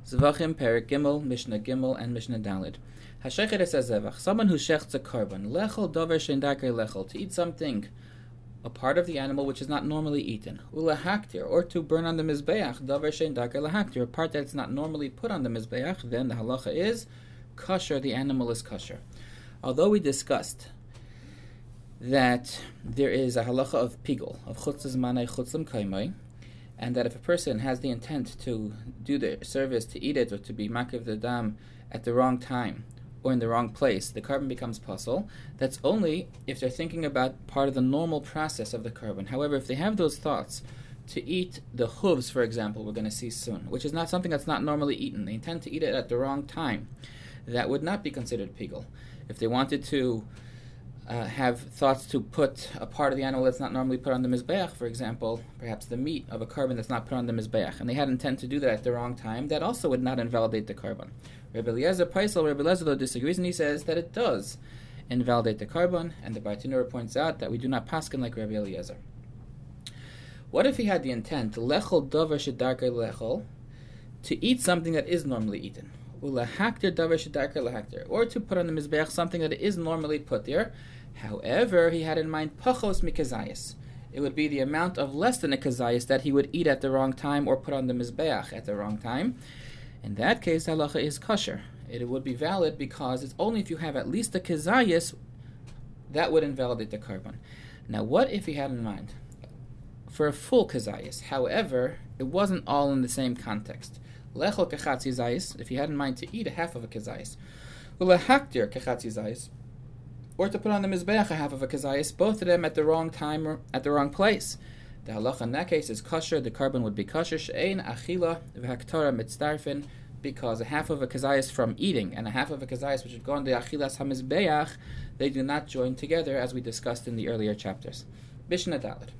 Zvachim, Perik Gimel, Mishnah Gimel, and Mishnah Dalid. Hashechet es zevach, someone who shechts a korban, lechel dover shein darkei lechel, to eat something, a part of the animal which is not normally eaten, ulahaktir, or to burn on the mizbeach, dover shein darkei lahaktir, a part that's not normally put on the mizbeach, then the halacha is kosher, the animal is kosher. Although we discussed that there is a halacha of pigul, of chutz zmanai chutzim kaimai, and that if a person has the intent to do the service, to eat it, or to be makiv the dam at the wrong time, or in the wrong place, the korban becomes pasul. That's only if they're thinking about part of the normal process of the korban. However, if they have those thoughts to eat the hooves, for example, we're going to see soon, which is not something that's not normally eaten, they intend to eat it at the wrong time, that would not be considered pigul. If they wanted to have thoughts to put a part of the animal that's not normally put on the mizbeach, for example, perhaps the meat of a korban that's not put on the mizbeach, and they had intent to do that at the wrong time, that also would not invalidate the korban. Rabbi Eliezer Paisel, Rabbi Eliezer though disagrees, and he says that it does invalidate the korban, and the Bartenura points out that we do not paskin like Rabbi Eliezer. What if he had the intent, lechol dover shedarkei lechol, to eat something that is normally eaten, ulahaktir dover shedarkei lahaktir, or to put on the mizbeach something that is normally put there? However, he had in mind pachos mikazayis. It would be the amount of less than a kazayis that he would eat at the wrong time or put on the mizbeach at the wrong time. In that case, halacha is kosher. It would be valid because it's only if you have at least a kazayis that would invalidate the korban. Now, what if he had in mind for a full kazayis? However, it wasn't all in the same context. Lechol kachatzi zayis, if he had in mind to eat a half of a kazayis, ulahaktir kachatzi zayis, or to put on the mizbeach a half of a kazayis, both of them at the wrong time or at the wrong place. The halacha in that case is kosher, the korban would be kosher, she'ein achila v'haktara mitzdarfin, because a half of a kazayis from eating and a half of a kazayis which would go on the achilas hamizbeach, they do not join together as we discussed in the earlier chapters. Mishnah Daled.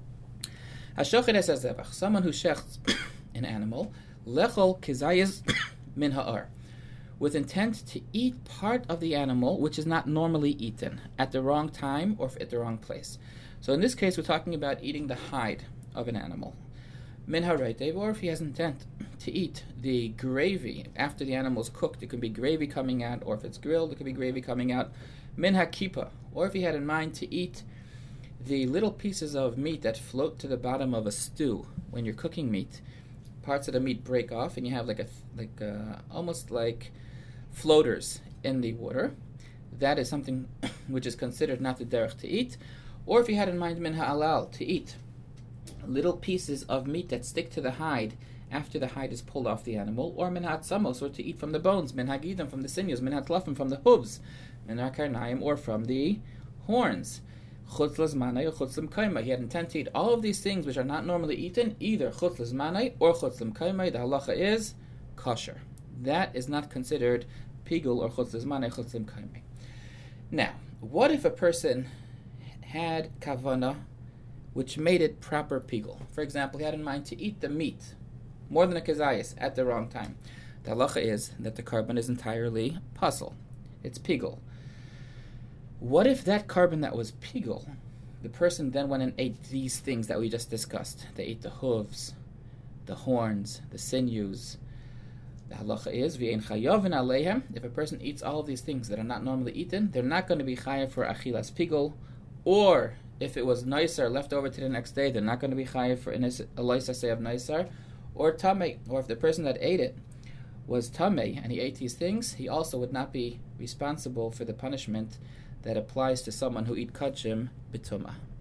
Hashochet es zevach, someone who shechts an animal, lechol kazayis min ha'ar, with intent to eat part of the animal which is not normally eaten at the wrong time or at the wrong place. So in this case, we're talking about eating the hide of an animal. Min ha'reitev, or if he has intent to eat the gravy after the animal is cooked, it could be gravy coming out, or if it's grilled, it could be gravy coming out. Min ha'kipa, or if he had in mind to eat the little pieces of meat that float to the bottom of a stew when you're cooking meat. Parts of the meat break off, and you have almost like floaters in the water. That is something which is considered not the derech to eat. Or if you had in mind min ha'alal, to eat little pieces of meat that stick to the hide after the hide is pulled off the animal, or min ha'atzamos, or to eat from the bones, min ha'gidim, from the sinews, min ha'tlafim, from the hooves, min ha'karnayim, or from the horns. Chutz l'zmanai or chutz l'mkaimai. He had intent to eat all of these things which are not normally eaten, either chutz l'zmanai or chutz l'mkaimai. The halacha is kosher. That is not considered pigul or chutz l'zmanai, chutz l'mkaimai. Now, what if a person had kavana which made it proper pigul? For example, he had in mind to eat the meat, more than a kazayis, at the wrong time. The halacha is that the korban is entirely pasul. It's pigul. What if that korban that was pigul, the person then went and ate these things that we just discussed? They ate the hooves, the horns, the sinews. The halacha is, v'ein chayavin aleihem, if a person eats all of these things that are not normally eaten, they're not going to be chayav for achilas pigul, or if it was nicer left over to the next day, they're not going to be chayav for eloisa say of nicer, or tamei, or if the person that ate it was tamei and he ate these things, he also would not be responsible for the punishment that applies to someone who eat kachim b'tumah.